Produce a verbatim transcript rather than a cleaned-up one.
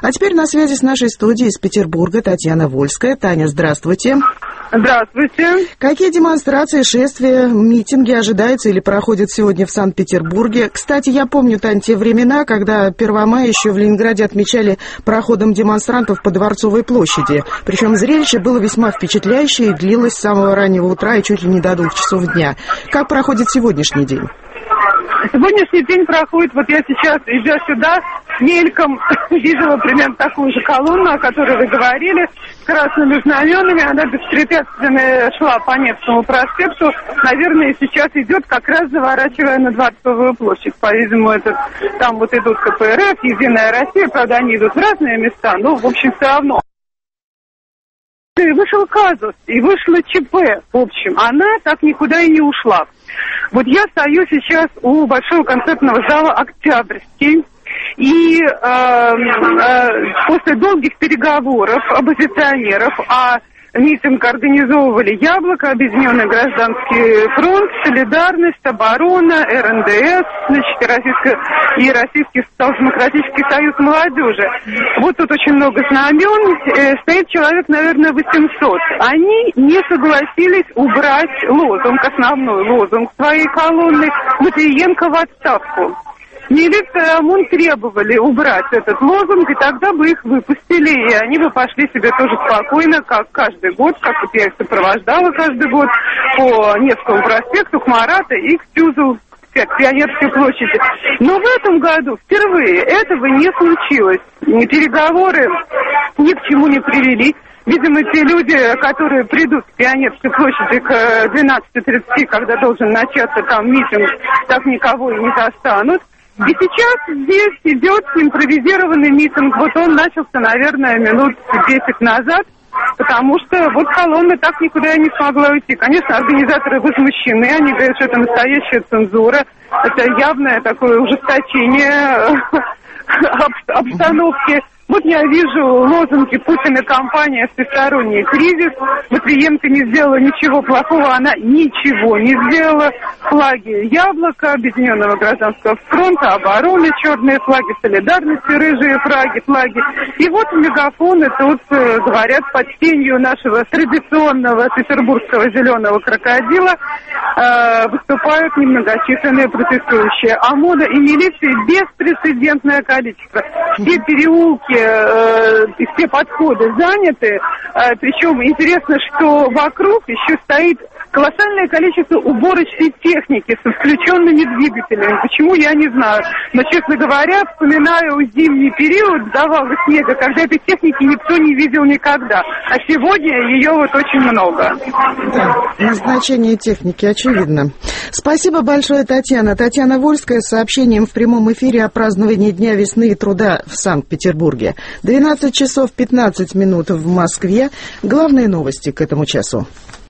А теперь на связи с нашей студией из Петербурга Татьяна Вольская. Таня, здравствуйте. Здравствуйте. Какие демонстрации, шествия, митинги ожидаются или проходят сегодня в Санкт-Петербурге? Кстати, я помню, Тань, те времена, когда первого мая еще в Ленинграде отмечали проходом демонстрантов по Дворцовой площади. Причем зрелище было весьма впечатляющее и длилось с самого раннего утра и чуть ли не до двух часов дня. Как проходит сегодняшний день? Сегодняшний день проходит, вот я сейчас, идя сюда, мельком видела примерно такую же колонну, о которой вы говорили, с красными знаменами. Она беспрепятственно шла по Невскому проспекту. Наверное, сейчас идет, как раз заворачивая на Дворцовую площадь. По-видимому, это там вот идут ка пэ эр эф, Единая Россия, правда, они идут в разные места, но, в общем, все равно. И вышел казус, и вышло ЧП, в общем. Она так никуда и не ушла. Вот я стою сейчас у большого концертного зала «Октябрьский», и э, э, после долгих переговоров оппозиционеров, а митинг организовывали «Яблоко», Объединенный гражданский фронт, «Солидарность», «Оборона», эр эн дэ эс, значит, и, Российская, и Российский социал-демократический союз молодежи. Вот тут очень много знамен, э, стоит человек, наверное, восемьсот. Они не согласились убрать лозунг, основной лозунг своей колонны «Матвиенко в отставку». Милиция и ОМОН требовали убрать этот лозунг, и тогда бы их выпустили, и они бы пошли себе тоже спокойно, как каждый год, как вот я их сопровождала каждый год по Невскому проспекту, к Марата и к Тюзу, к Пионерской площади. Но в этом году впервые этого не случилось. Переговоры ни к чему не привели. Видимо, те люди, которые придут к Пионерской площади к двенадцати тридцати, когда должен начаться там митинг, так никого и не застанут. И сейчас здесь идет импровизированный митинг. Вот он начался, наверное, минут десять назад, потому что вот колонна так никуда и не смогла уйти. Конечно, организаторы возмущены, они говорят, что это настоящая цензура, это явное такое ужесточение обстановки. Вот я вижу лозунги «Путина компания, всесторонний кризис». Матвиенко не сделала ничего плохого, она ничего не сделала. Флаги «Яблоко», Объединенного гражданского фронта, «Обороны», черные флаги «Солидарности», рыжие флаги, флаги. И вот мегафоны тут э, говорят под тенью нашего традиционного петербургского зеленого крокодила э, выступают немногочисленные протестующие. ОМОНа и милиции беспрецедентное количество. Все переулки и все подходы заняты, причем интересно, что вокруг еще стоит колоссальное количество уборочной техники со включенными двигателями. Почему, я не знаю. Но, честно говоря, вспоминаю зимний период давалого снега, когда этой техники никто не видел никогда. А сегодня ее вот очень много. Да, назначение техники очевидно. Спасибо большое, Татьяна. Татьяна Вольская с сообщением в прямом эфире о праздновании Дня весны и труда в Санкт-Петербурге. двенадцать часов пятнадцать минут в Москве. Главные новости к этому часу.